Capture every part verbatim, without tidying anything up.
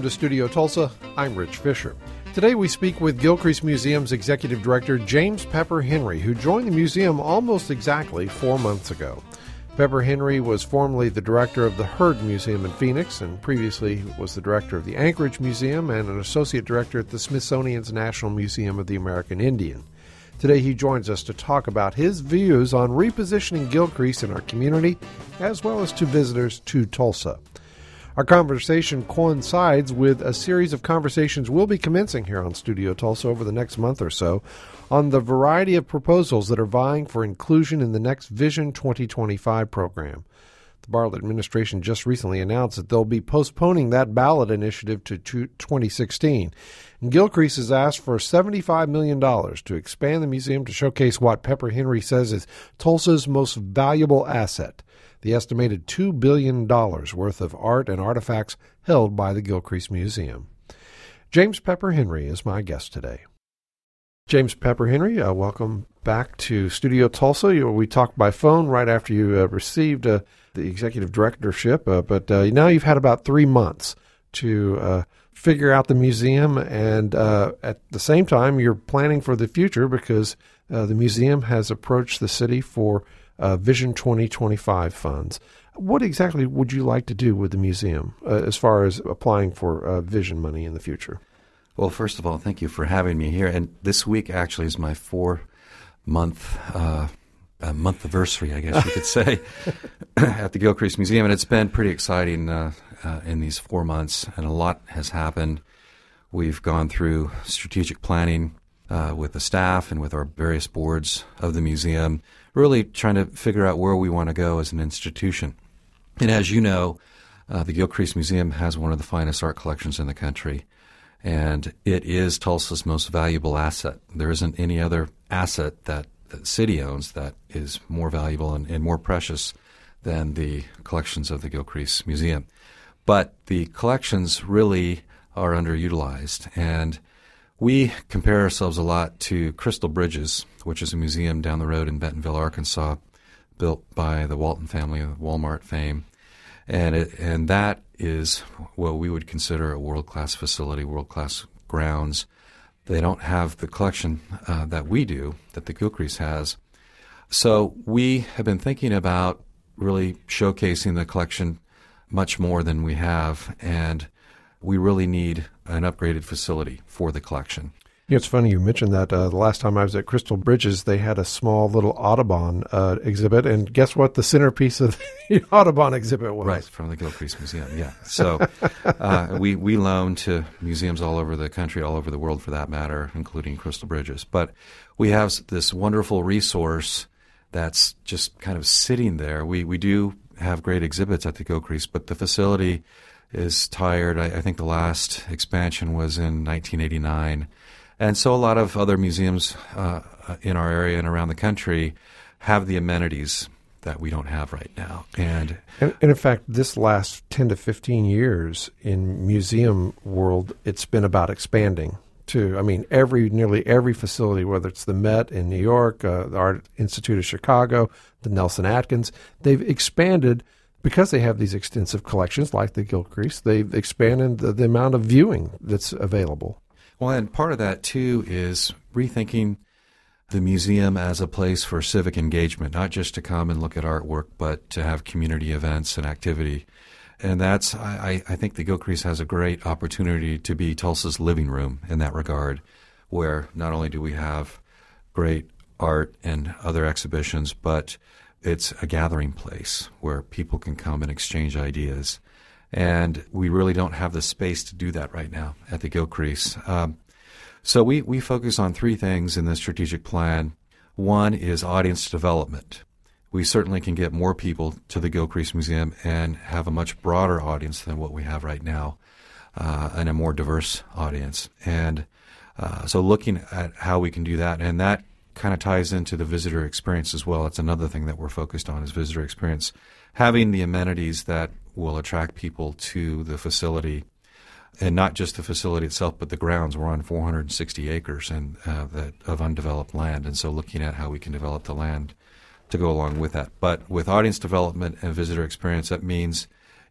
to Studio Tulsa. I'm Rich Fisher. Today we speak with Gilcrease Museum's Executive Director, James Pepper Henry, who joined the museum almost exactly four months ago. Pepper Henry was formerly the director of the Heard Museum in Phoenix and previously was the director of the Anchorage Museum and an associate director at the Smithsonian's National Museum of the American Indian. Today he joins us to talk about his views on repositioning Gilcrease in our community, as well as to visitors to Tulsa. Our conversation coincides with a series of conversations we'll be commencing here on Studio Tulsa over the next month or so on the variety of proposals that are vying for inclusion in the next Vision twenty twenty-five program. The Bartlett administration just recently announced that they'll be postponing that ballot initiative to twenty sixteen. And Gilcrease has asked for seventy-five million dollars to expand the museum to showcase what Pepper Henry says is Tulsa's most valuable asset, the estimated two billion dollars worth of art and artifacts held by the Gilcrease Museum. James Pepper Henry is my guest today. James Pepper Henry, uh, welcome back to Studio Tulsa. You, we talked by phone right after you uh, received uh, the executive directorship, uh, but uh, now you've had about three months to uh, figure out the museum, and uh, at the same time you're planning for the future because uh, the museum has approached the city for Uh, Vision twenty twenty-five funds. What exactly would you like to do with the museum uh, as far as applying for uh, Vision money in the future? Well, first of all, thank you for having me here. And this week actually is my four-month uh, uh, month anniversary, I guess you could say, at the Gilcrease Museum. And it's been pretty exciting uh, uh, in these four months, and a lot has happened. We've gone through strategic planning uh, with the staff and with our various boards of the museum, really trying to figure out where we want to go as an institution. And as you know, uh, the Gilcrease Museum has one of the finest art collections in the country, and it is Tulsa's most valuable asset. There isn't any other asset that the city owns that is more valuable and, and more precious than the collections of the Gilcrease Museum. But the collections really are underutilized, and we compare ourselves a lot to Crystal Bridges, which is a museum down the road in Bentonville, Arkansas, built by the Walton family of Walmart fame. And it, and that is what we would consider a world-class facility, world-class grounds. They don't have the collection uh, that we do, that the Gilcrease has. So we have been thinking about really showcasing the collection much more than we have, and we really need an upgraded facility for the collection. You know, it's funny you mentioned that. Uh, the last time I was at Crystal Bridges, they had a small little Audubon uh, exhibit, and guess what the centerpiece of the Audubon exhibit was? Right, from the Gilcrease Museum, yeah. So uh, we, we loan to museums all over the country, all over the world for that matter, including Crystal Bridges. But we have this wonderful resource that's just kind of sitting there. We, we do have great exhibits at the Gilcrease, but the facility is tired. I, I think the last expansion was in nineteen eighty-nine. And so a lot of other museums uh, in our area and around the country have the amenities that we don't have right now. And, and, and in fact, this last ten to fifteen years in museum world, it's been about expanding too. I mean, every nearly every facility, whether it's the Met in New York, uh, the Art Institute of Chicago, the Nelson Atkins, they've expanded because they have these extensive collections like the Gilcrease. They've expanded the, the amount of viewing that's available. Well, and part of that, too, is rethinking the museum as a place for civic engagement, not just to come and look at artwork, but to have community events and activity. And that's, I, I think the Gilcrease has a great opportunity to be Tulsa's living room in that regard, where not only do we have great art and other exhibitions, but it's a gathering place where people can come and exchange ideas. And we really don't have the space to do that right now at the Gilcrease. Um, so we, we focus on three things in the strategic plan. One is audience development. We certainly can get more people to the Gilcrease Museum and have a much broader audience than what we have right now, uh, and a more diverse audience. And uh, so looking at how we can do that, and that kind of ties into the visitor experience as well. It's another thing that we're focused on is visitor experience. Having the amenities that will attract people to the facility, and not just the facility itself, but the grounds. We're on four hundred sixty acres and uh, that, of undeveloped land, and so looking at how we can develop the land to go along with that. But with audience development and visitor experience, that means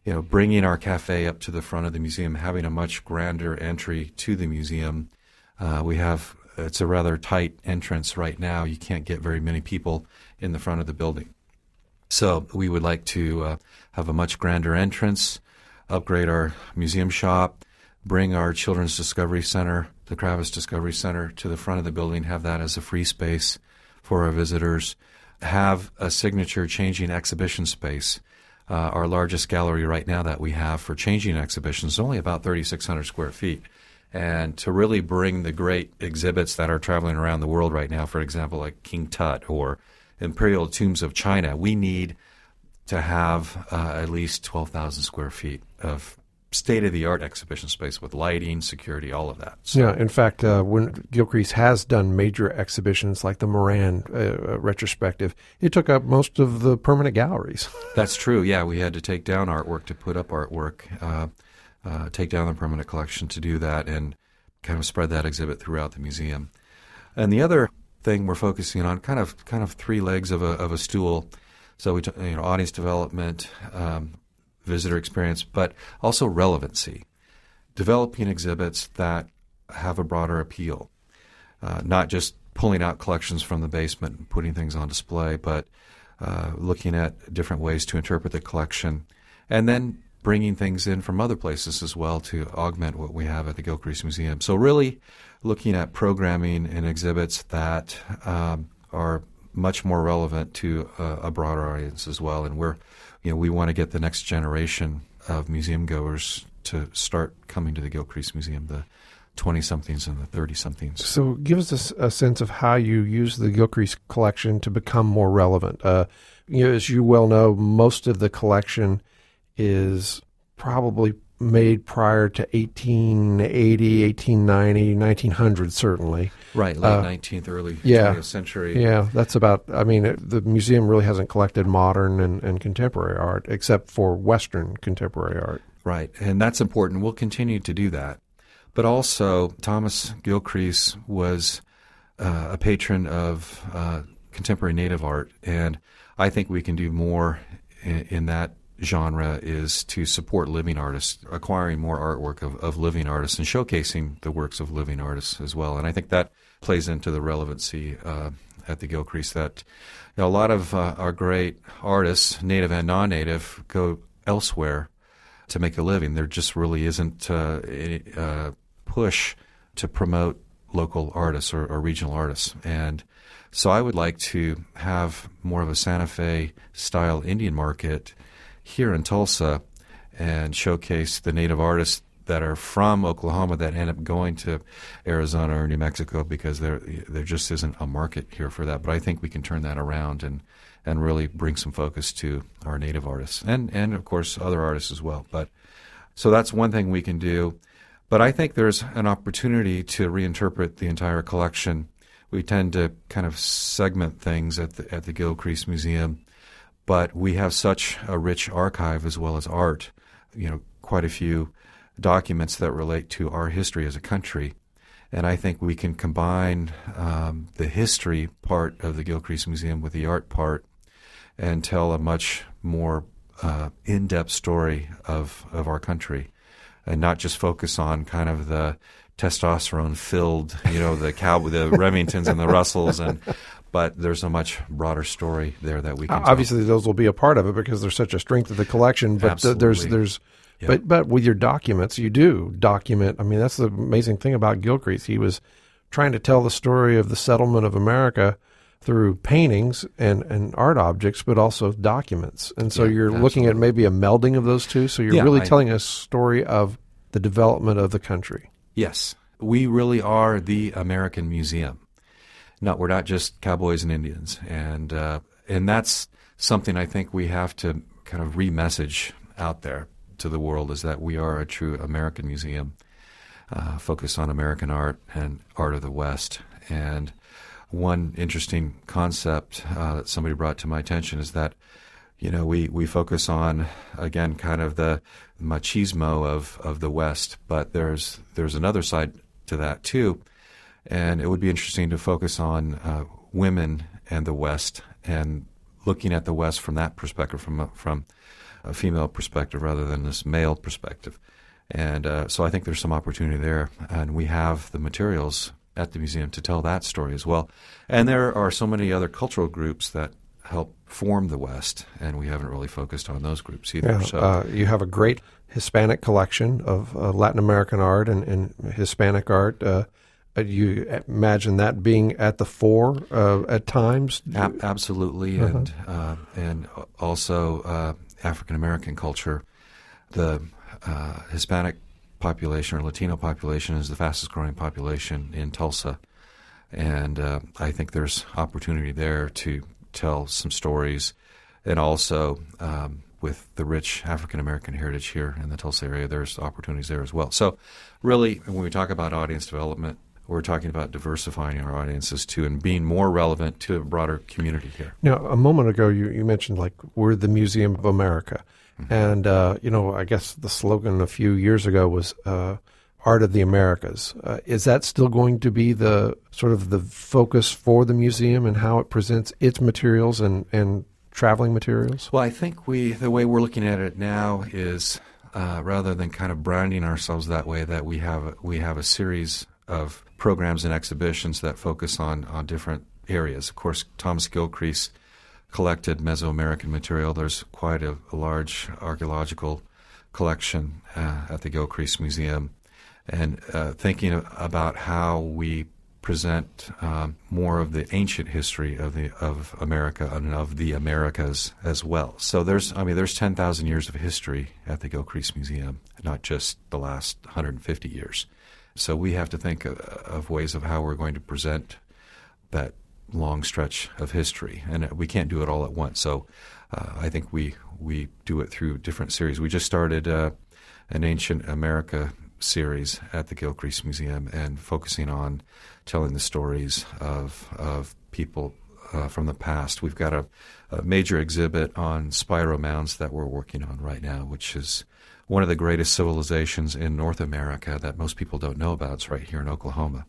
you know, bringing our cafe up to the front of the museum, having a much grander entry to the museum. Uh, we have, it's a rather tight entrance right now. You can't get very many people in the front of the building. So we would like to uh, have a much grander entrance, upgrade our museum shop, bring our Children's Discovery Center, the Kravis Discovery Center, to the front of the building, have that as a free space for our visitors, have a signature changing exhibition space. Uh, our largest gallery right now that we have for changing exhibitions is only about thirty-six hundred square feet. And to really bring the great exhibits that are traveling around the world right now, for example, like King Tut or Imperial Tombs of China, we need to have uh, at least twelve thousand square feet of state-of-the-art exhibition space with lighting, security, all of that. So, yeah, in fact, uh, when Gilcrease has done major exhibitions like the Moran uh, retrospective, it took up most of the permanent galleries. That's true, yeah. We had to take down artwork to put up artwork, uh, uh, take down the permanent collection to do that, and kind of spread that exhibit throughout the museum. And the other thing we're focusing on, kind of kind of three legs of a, of a stool. So we, t- you know, audience development, um, visitor experience, but also relevancy. Developing exhibits that have a broader appeal, uh, not just pulling out collections from the basement and putting things on display, but uh, looking at different ways to interpret the collection, and then bringing things in from other places as well to augment what we have at the Gilcrease Museum. So really looking at programming and exhibits that um, are much more relevant to a, a broader audience as well. And we're, you know, we want to get the next generation of museum goers to start coming to the Gilcrease Museum, the twenty-somethings and the thirty-somethings. So give us a, a sense of how you use the Gilcrease collection to become more relevant. Uh, you know, as you well know, most of the collection is probably made prior to eighteen eighty, eighteen ninety, nineteen hundred certainly. Right, late uh, nineteenth, early yeah, twentieth century. Yeah, that's about, I mean, it, the museum really hasn't collected modern and, and contemporary art except for Western contemporary art. Right, and that's important. We'll continue to do that. But also, Thomas Gilcrease was uh, a patron of uh, contemporary native art, and I think we can do more in, in that genre is to support living artists, acquiring more artwork of, of living artists and showcasing the works of living artists as well. And I think that plays into the relevancy uh, at the Gilcrease that, you know, a lot of uh, our great artists, native and non-native, go elsewhere to make a living. There just really isn't uh, any uh, push to promote local artists or, or regional artists. And so I would like to have more of a Santa Fe style Indian market here in Tulsa and showcase the native artists that are from Oklahoma that end up going to Arizona or New Mexico because there there just isn't a market here for that. But I think we can turn that around and, and really bring some focus to our native artists and, and, of course, other artists as well. But so that's one thing we can do. But I think there's an opportunity to reinterpret the entire collection. We tend to kind of segment things at the, at the Gilcrease Museum. But we have such a rich archive as well as art, you know, quite a few documents that relate to our history as a country. And I think we can combine um, the history part of the Gilcrease Museum with the art part and tell a much more uh, in-depth story of, of our country and not just focus on kind of the testosterone-filled, you know, the cow, the Remingtons and the Russells and but there's a much broader story there that we can obviously tell. Those will be a part of it because there's such a strength of the collection. But th- there's there's yeah. but but with your documents, you do document. I mean, that's the amazing thing about Gilcrease. He was trying to tell the story of the settlement of America through paintings and, and art objects, but also documents. And so yeah, you're absolutely. looking at maybe a melding of those two. So you're yeah, really I, telling a story of the development of the country. Yes, we really are the American museum. No, we're not just cowboys and Indians, and uh, and that's something I think we have to kind of re-message out there to the world is that we are a true American museum, uh, focused on American art and art of the West. And one interesting concept uh, that somebody brought to my attention is that, you know, we, we focus on, again, kind of the machismo of, of the West, but there's there's another side to that too. And it would be interesting to focus on uh, women and the West and looking at the West from that perspective, from from a female perspective rather than this male perspective. And uh, so I think there's some opportunity there, and we have the materials at the museum to tell that story as well. And there are so many other cultural groups that help form the West, and we haven't really focused on those groups either. Yeah, so uh, you have a great Hispanic collection of uh, Latin American art and, and Hispanic art. Uh, you imagine that being at the fore uh, at times? Ab- absolutely, uh-huh. and uh, and also uh, African American culture. The uh, Hispanic population or Latino population is the fastest growing population in Tulsa, and uh, I think there's opportunity there to tell some stories, and also um, with the rich African American heritage here in the Tulsa area, there's opportunities there as well. So really, when we talk about audience development, we're talking about diversifying our audiences too and being more relevant to a broader community here. Now, a moment ago, you, you mentioned, like, we're the Museum of America. Mm-hmm. And, uh, you know, I guess the slogan a few years ago was uh, Art of the Americas. Uh, is that still going to be the sort of the focus for the museum and how it presents its materials and, and traveling materials? Well, I think we the way we're looking at it now is uh, rather than kind of branding ourselves that way, that we have we have a series of programs and exhibitions that focus on, on different areas. Of course, Thomas Gilcrease collected Mesoamerican material. There's quite a, a large archaeological collection uh, at the Gilcrease Museum. And uh, thinking about how we present um, more of the ancient history of the of America and of the Americas as well. So there's, I mean, there's ten thousand years of history at the Gilcrease Museum, not just the last one hundred fifty years. So we have to think of, of ways of how we're going to present that long stretch of history, and we can't do it all at once. So uh, I think we we do it through different series. We just started uh, an Ancient America series at the Gilcrease Museum and focusing on telling the stories of of people uh, from the past. We've got a, a major exhibit on spiral mounds that we're working on right now, which is one of the greatest civilizations in North America that most people don't know about. It's right here in Oklahoma.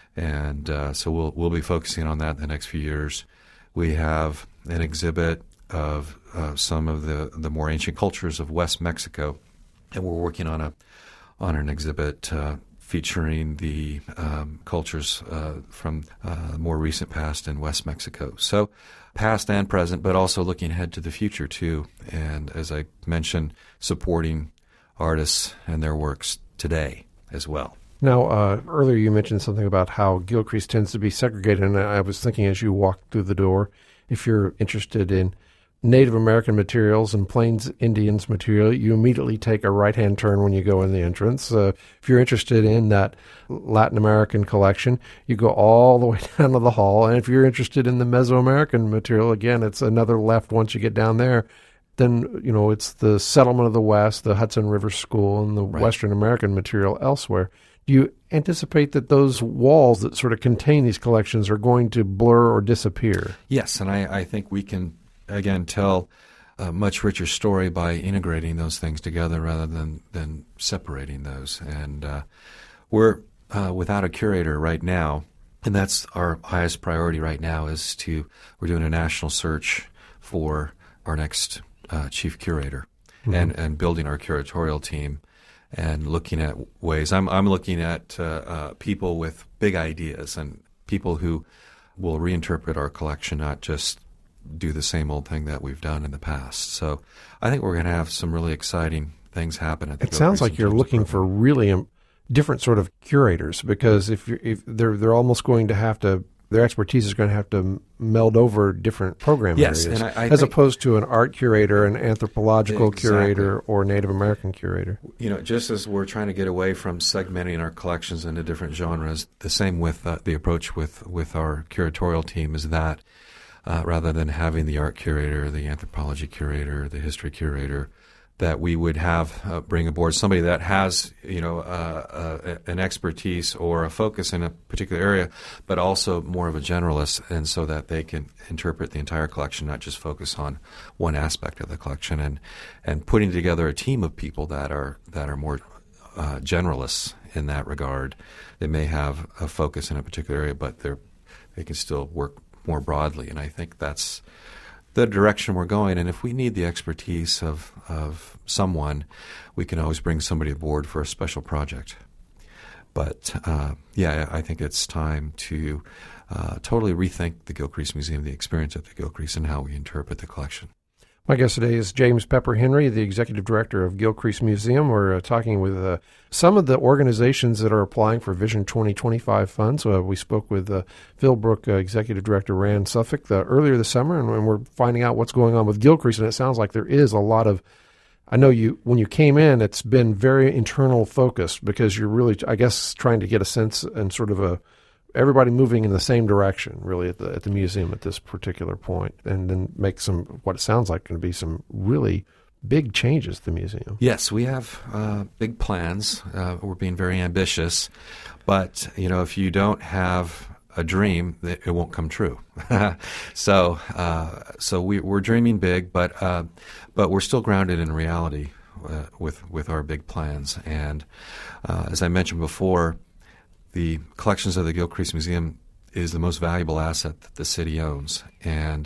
And uh, so we'll we'll be focusing on that in the next few years. We have an exhibit of uh, some of the, the more ancient cultures of West Mexico, and we're working on a on an exhibit uh, featuring the um, cultures uh, from uh, more recent past in West Mexico. So past and present, but also looking ahead to the future too. And as I mentioned, supporting artists and their works today as well. Now, uh, earlier you mentioned something about how Gilcrease tends to be segregated, and I was thinking as you walked through the door, if you're interested in Native American materials and Plains Indians material, you immediately take a right-hand turn when you go in the entrance. Uh, if you're interested in that Latin American collection, you go all the way down to the hall. And if you're interested in the Mesoamerican material, again, it's another left once you get down there. Then, you know, it's the Settlement of the West, the Hudson River School, and the right. Western American material elsewhere. Do you anticipate that those walls that sort of contain these collections are going to blur or disappear? Yes, and I, I think we can again, tell a much richer story by integrating those things together rather than, than separating those. And uh, we're uh, without a curator right now, and that's our highest priority right now is to, we're doing a national search for our next uh, chief curator mm-hmm. and, and building our curatorial team and looking at ways. I'm, I'm looking at uh, uh, people with big ideas and people who will reinterpret our collection, not just do the same old thing that we've done in the past. So I think we're going to have some really exciting things happen at the It sounds like you're looking for really um, different sort of curators, because if you're, if they're they're almost going to have to, their expertise is going to have to meld over different program yes, areas, and I, I as think, opposed to an art curator, an anthropological exactly. curator, or Native American curator. You know, just as we're trying to get away from segmenting our collections into different genres, the same with uh, the approach with, with our curatorial team is that Uh, rather than having the art curator, the anthropology curator, the history curator, that we would have uh, bring aboard somebody that has, you know, uh, uh, an expertise or a focus in a particular area, but also more of a generalist, and so that they can interpret the entire collection, not just focus on one aspect of the collection, and and putting together a team of people that are that are more uh, generalists in that regard. They may have a focus in a particular area, but they're they can still work more broadly, and I think that's the direction we're going. And if we need the expertise of, of someone, we can always bring somebody aboard for a special project. But, uh, yeah, I think it's time to uh, totally rethink the Gilcrease Museum, the experience at the Gilcrease, and how we interpret the collection. My guest today is James Pepper Henry, the executive director of Gilcrease Museum. We're uh, talking with uh, some of the organizations that are applying for Vision twenty twenty-five funds. Uh, we spoke with uh, Philbrook uh, executive director Rand Suffolk uh, earlier this summer, and, and we're finding out what's going on with Gilcrease, and it sounds like there is a lot of, I know you when you came in, it's been very internal focused because you're really, I guess, trying to get a sense and sort of a everybody moving in the same direction, really, at the at the museum at this particular point, and then make some, what it sounds like going to be some really big changes to the museum. Yes, we have uh, big plans. Uh, we're being very ambitious, but you know, if you don't have a dream, it won't come true. so, uh, so we, we're dreaming big, but uh, but we're still grounded in reality uh, with with our big plans. And uh, as I mentioned before, the collections of the Gilcrease Museum is the most valuable asset that the city owns, and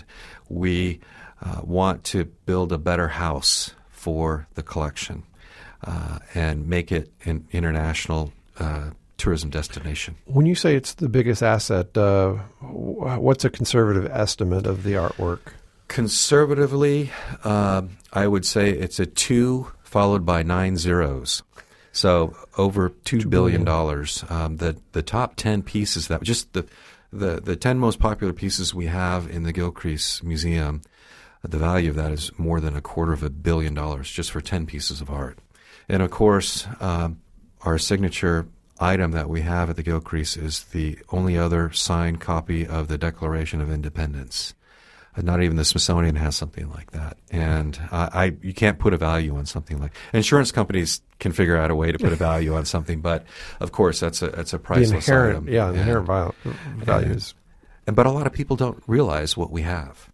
we uh, want to build a better house for the collection uh, and make it an international uh, tourism destination. When you say it's the biggest asset, uh, what's a conservative estimate of the artwork? Conservatively, uh, I would say it's a two followed by nine zeros. So over two billion dollars. Um, the the top ten pieces that just the, the the ten most popular pieces we have in the Gilcrease Museum, the value of that is more than a quarter of a billion dollars just for ten pieces of art. And of course, um, our signature item that we have at the Gilcrease is the only other signed copy of the Declaration of Independence. Not even the Smithsonian has something like that, and uh, I you can't put a value on something like. Insurance companies can figure out a way to put a value on something, but of course that's a that's a priceless the inherent, item. Yeah, the and, inherent value, values. And, and but a lot of people don't realize what we have,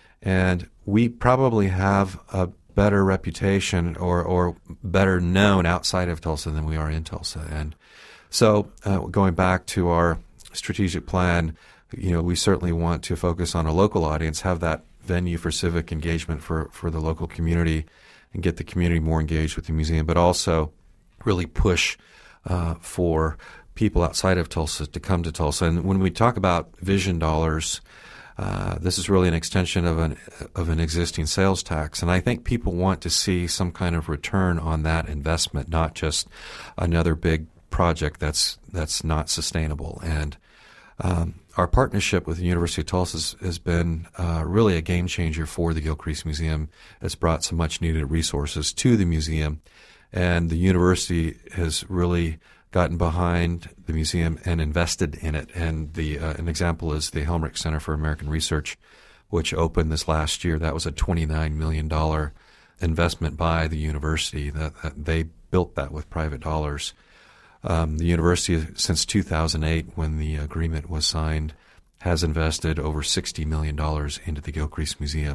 and we probably have a better reputation or or better known outside of Tulsa than we are in Tulsa, and so uh, going back to our strategic plan. You know, we certainly want to focus on a local audience, have that venue for civic engagement for, for the local community and get the community more engaged with the museum, but also really push uh, for people outside of Tulsa to come to Tulsa. And when we talk about vision dollars, uh, this is really an extension of an of an existing sales tax. And I think people want to see some kind of return on that investment, not just another big project that's that's not sustainable. And um, our partnership with the University of Tulsa has, has been uh, really a game changer for the Gilcrease Museum. It's brought some much needed resources to the museum, and the university has really gotten behind the museum and invested in it. And the uh, an example is the Helmrich Center for American Research, which opened this last year. That was a twenty-nine million dollars investment by the university. That, that they built that with private dollars. Um, the university, since two thousand eight, when the agreement was signed, has invested over sixty million dollars into the Gilcrease Museum.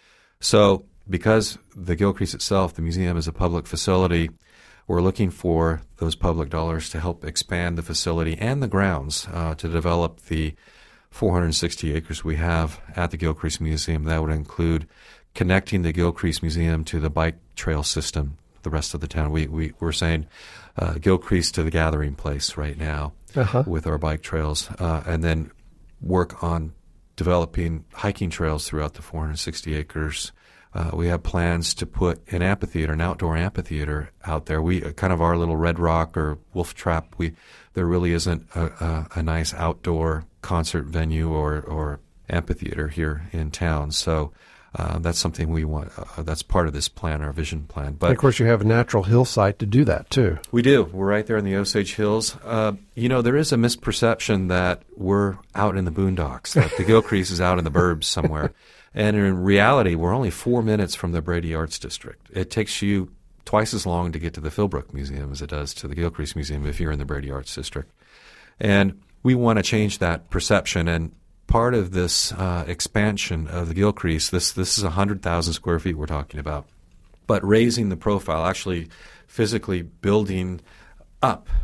So because the Gilcrease itself, the museum, is a public facility, we're looking for those public dollars to help expand the facility and the grounds uh, to develop the four hundred sixty acres we have at the Gilcrease Museum. That would include connecting the Gilcrease Museum to the bike trail system, the rest of the town. We, we, we're saying uh, Gilcrease to the gathering place right now uh-huh. with our bike trails, uh, and then work on developing hiking trails throughout the four hundred sixty acres. Uh, we have plans to put an amphitheater, an outdoor amphitheater out there. We uh, kind of our little Red Rock or Wolf Trap. We there really isn't a, a, a nice outdoor concert venue or, or amphitheater here in town. So uh, that's something we want. Uh, that's part of this plan, our vision plan. But and of course, you have a natural hillside to do that too. We do. We're right there in the Osage Hills. Uh, you know, there is a misperception that we're out in the boondocks, that the Gilcrease is out in the burbs somewhere. And in reality, we're only four minutes from the Brady Arts District. It takes you twice as long to get to the Philbrook Museum as it does to the Gilcrease Museum if you're in the Brady Arts District. And we want to change that perception. And part of this uh, expansion of the Gilcrease, this this is one hundred thousand square feet we're talking about, but raising the profile, actually physically building up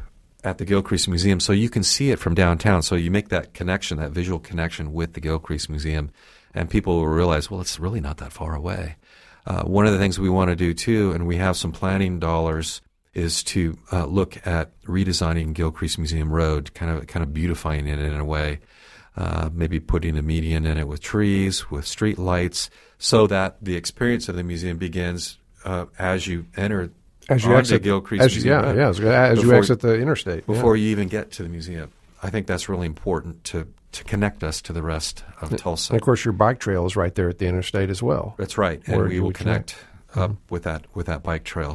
at the Gilcrease Museum so you can see it from downtown. So you make that connection, that visual connection with the Gilcrease Museum, and people will realize, well, it's really not that far away. Uh, one of the things we want to do, too, and we have some planning dollars, is to uh, look at redesigning Gilcrease Museum Road, kind of kind of beautifying it in a way, uh, maybe putting a median in it with trees, with street lights, so that the experience of the museum begins uh, as you enter as you exit Gilcrease as you, Museum. Yeah, yeah, as, as before, you exit the interstate. Before yeah. you even get to the museum. I think that's really important to, to connect us to the rest of and, Tulsa. And of course, your bike trail is right there at the interstate as well. That's right, and we will connect, connect up mm-hmm. with that with that bike trail.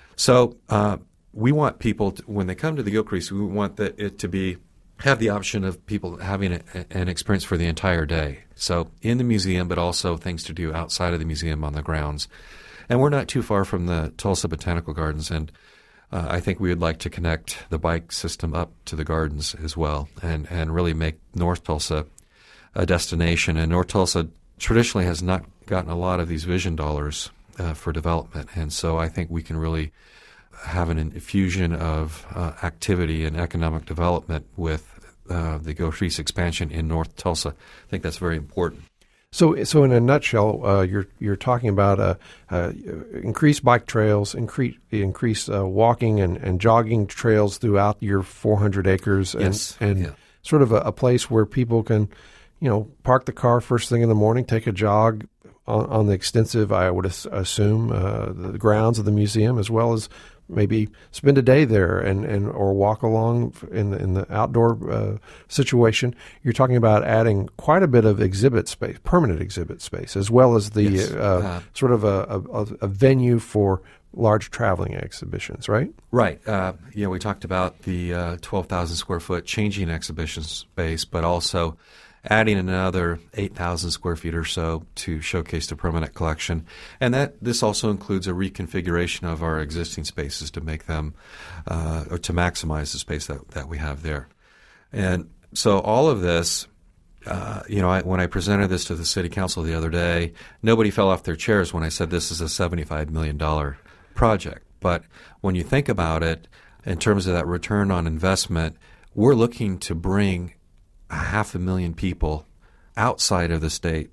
So uh, we want people, to, when they come to the Gilcrease, we want that it to be have the option of people having a, an experience for the entire day. So in the museum, but also things to do outside of the museum on the grounds. And we're not too far from the Tulsa Botanical Gardens, and uh, I think we would like to connect the bike system up to the gardens as well, and, and really make North Tulsa a destination. And North Tulsa traditionally has not gotten a lot of these vision dollars uh, for development, and so I think we can really have an infusion of uh, activity and economic development with uh, the Gilcrease expansion in North Tulsa. I think that's very important. So, so in a nutshell, uh, you're you're talking about uh, uh, increased bike trails, increase increased uh, walking and, and jogging trails throughout your four hundred acres, and, yes. and yeah. sort of a, a place where people can, you know, park the car first thing in the morning, take a jog on, on the extensive, I would assume, uh, the grounds of the museum, as well as maybe spend a day there and, and or walk along in the, in the outdoor uh, situation. You're talking about adding quite a bit of exhibit space, permanent exhibit space, as well as the yes. uh, uh, sort of a, a, a venue for large traveling exhibitions, right? Right. Uh, you know, we talked about the uh, twelve thousand square foot changing exhibition space, but also adding another eight thousand square feet or so to showcase the permanent collection. And that this also includes a reconfiguration of our existing spaces to make them, uh, or to maximize the space that, that we have there. And so all of this, uh, you know, I, when I presented this to the city council the other day, nobody fell off their chairs when I said this is a seventy-five million dollars project. But when you think about it, in terms of that return on investment, we're looking to bring half a million people outside of the state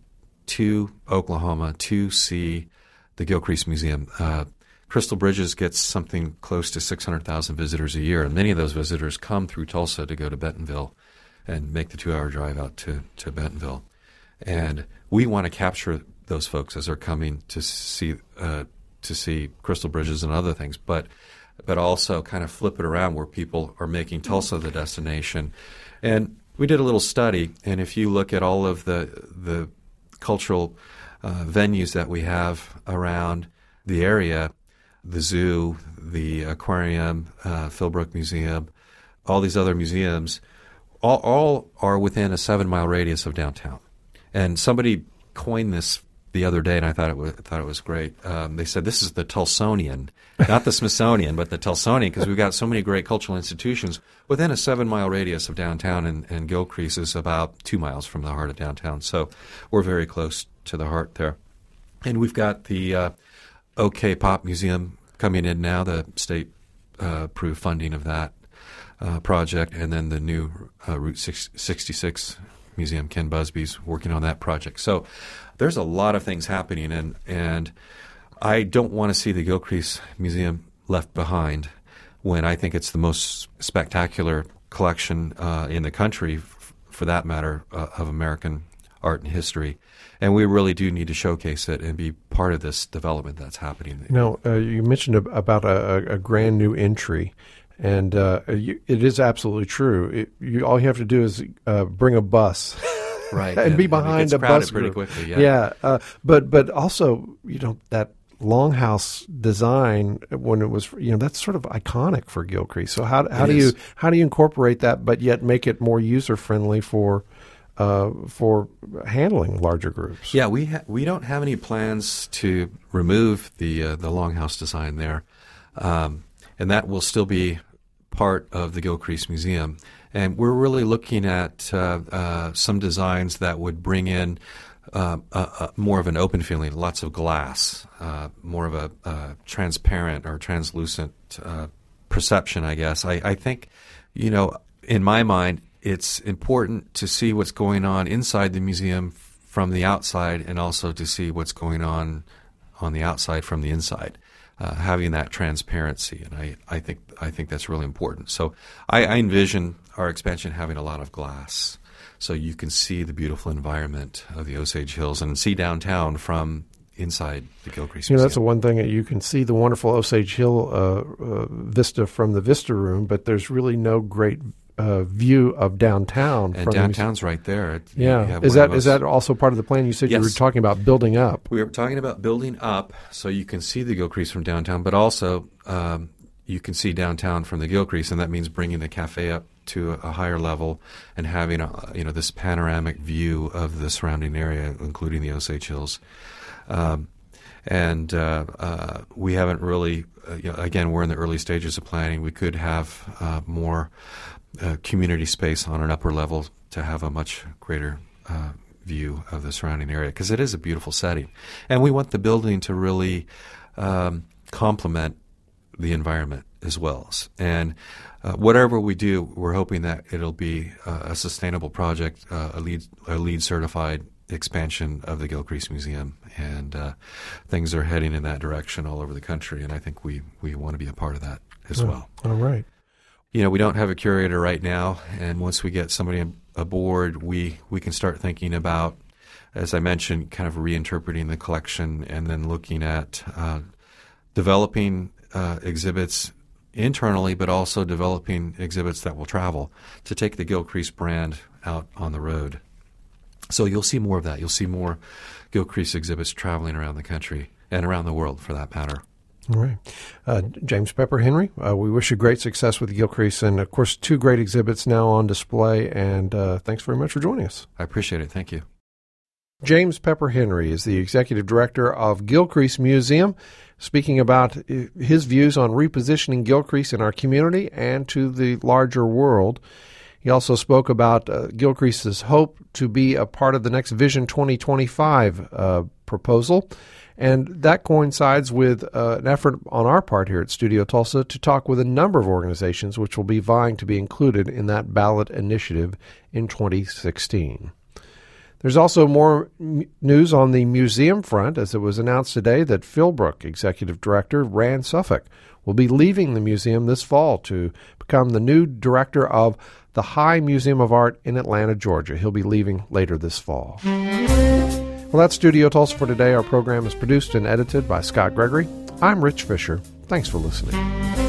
to Oklahoma to see the Gilcrease Museum. Uh, Crystal Bridges gets something close to six hundred thousand visitors a year, and many of those visitors come through Tulsa to go to Bentonville and make the two-hour drive out to, to Bentonville. And we want to capture those folks as they're coming to see uh, to see Crystal Bridges and other things, but but also kind of flip it around where people are making Tulsa the destination. And we did a little study, and if you look at all of the the cultural uh, venues that we have around the area, the zoo, the aquarium, uh, Philbrook Museum, all these other museums, all, all are within a seven-mile radius of downtown. And somebody coined this the other day, and I thought it was, thought it was great. Um, they said this is the Tulsonian, not the Smithsonian, but the Tulsonian, because we've got so many great cultural institutions within a seven-mile radius of downtown, and, and Gilcrease is about two miles from the heart of downtown. So we're very close to the heart there. And we've got the uh, OK Pop Museum coming in now, the state uh, approved funding of that uh, project, and then the new uh, Route sixty-six Museum, Ken Busby's working on that project. So there's a lot of things happening, and and I don't want to see the Gilcrease Museum left behind when I think it's the most spectacular collection uh, in the country, f- for that matter, uh, of American art and history. And we really do need to showcase it and be part of this development that's happening. Now, uh, you mentioned about a, a grand new entry. And uh, you, it is absolutely true. It, you, all you have to do is uh, bring a bus, right, and, and be behind and a bus pretty group. quickly. Yeah, yeah. Uh, but but also, you know, that longhouse design when it was, you know, that's sort of iconic for Gilcrease. So how how it do is. you how do you incorporate that, but yet make it more user friendly for uh, for handling larger groups? Yeah, we ha- we don't have any plans to remove the uh, the longhouse design there, um, and that will still be part of the Gilcrease Museum. And we're really looking at uh, uh, some designs that would bring in uh, a, a more of an open feeling, lots of glass, uh, more of a uh, transparent or translucent uh, perception, I guess. I, I think you know, in my mind, it's important to see what's going on inside the museum from the outside, and also to see what's going on on the outside from the inside. Uh, having that transparency, and I, I think I think that's really important. So I, I envision our expansion having a lot of glass, so you can see the beautiful environment of the Osage Hills and see downtown from inside the Gilcrease You know, Museum. that's the one thing that you can see the wonderful Osage Hill uh, uh, vista from the Vista Room, but there's really no great uh, view of downtown. And from downtown's right there. It, yeah, is that most, is that also part of the plan? You said yes. you were talking about building up. We were talking about building up so you can see the Gilcrease from downtown, but also um, you can see downtown from the Gilcrease, and that means bringing the cafe up to a, a higher level and having a, you know this panoramic view of the surrounding area, including the Osage Hills. Um, and uh, uh, we haven't really, uh, you know, again, we're in the early stages of planning. We could have uh, more uh, community space on an upper level to have a much greater uh, view of the surrounding area, because it is a beautiful setting. And we want the building to really um, complement the environment as well. And uh, whatever we do, we're hoping that it'll be uh, a sustainable project, uh, a LEED, a LEED certified expansion of the Gilcrease Museum, and uh, things are heading in that direction all over the country, and I think we, we want to be a part of that as Oh, well. All right. You know, we don't have a curator right now, and once we get somebody aboard, we, we can start thinking about, as I mentioned, kind of reinterpreting the collection and then looking at uh, developing uh, exhibits internally, but also developing exhibits that will travel to take the Gilcrease brand out on the road. So you'll see more of that. You'll see more Gilcrease exhibits traveling around the country and around the world, for that matter. All right. Uh, James Pepper Henry, uh, we wish you great success with the Gilcrease, and, of course, two great exhibits now on display, and uh, thanks very much for joining us. I appreciate it. Thank you. James Pepper Henry is the executive director of Gilcrease Museum, speaking about his views on repositioning Gilcrease in our community and to the larger world. He also spoke about uh, Gilcrease's hope to be a part of the next Vision twenty twenty-five uh, proposal, and that coincides with uh, an effort on our part here at Studio Tulsa to talk with a number of organizations which will be vying to be included in that ballot initiative in twenty sixteen. There's also more m- news on the museum front, as it was announced today that Philbrook Executive Director Rand Suffolk will be leaving the museum this fall to become the new director of the High Museum of Art in Atlanta, Georgia. He'll be leaving later this fall. Well, that's Studio Tulsa for today. Our program is produced and edited by Scott Gregory. I'm Rich Fisher. Thanks for listening.